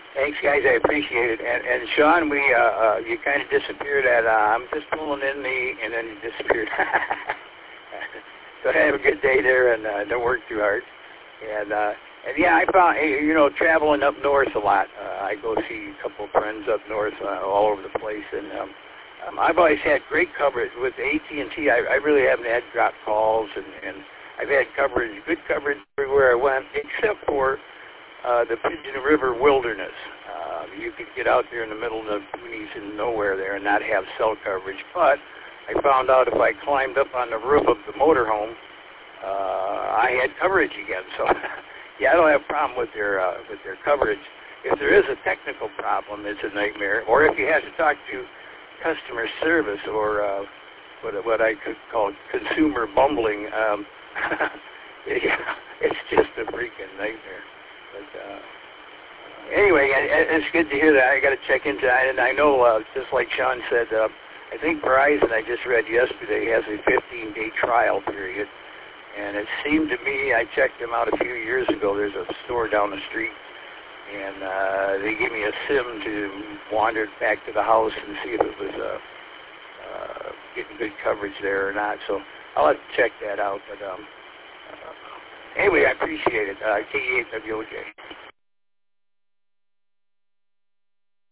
Thanks, guys. I appreciate it. And Sean, we you kind of disappeared at I'm just pulling in and then you disappeared. So have a good day there, and don't work too hard. And yeah, I found traveling up north a lot. I go see a couple of friends up north all over the place, and I've always had great coverage with AT&T. I really haven't had drop calls, and I've had good coverage everywhere I went, except for the Pigeon River Wilderness. You could get out there in the middle of the boonies and nowhere there and not have cell coverage. But I found out if I climbed up on the roof of the motorhome, I had coverage again. So, yeah, I don't have a problem with their coverage. If there is a technical problem, it's a nightmare. Or if you have to talk to customer service or what I could call consumer bumbling, it's just a freaking nightmare. But anyway, it's good to hear that. I got to check into that. And I know, just like Sean said, I think Verizon, I just read yesterday, has a 15-day trial period. And it seemed to me, I checked them out a few years ago. There's a store down the street, and they gave me a SIM to wander back to the house and see if it was getting good coverage there or not. So I'll have to check that out. But anyway, I appreciate it. KE8WOJ.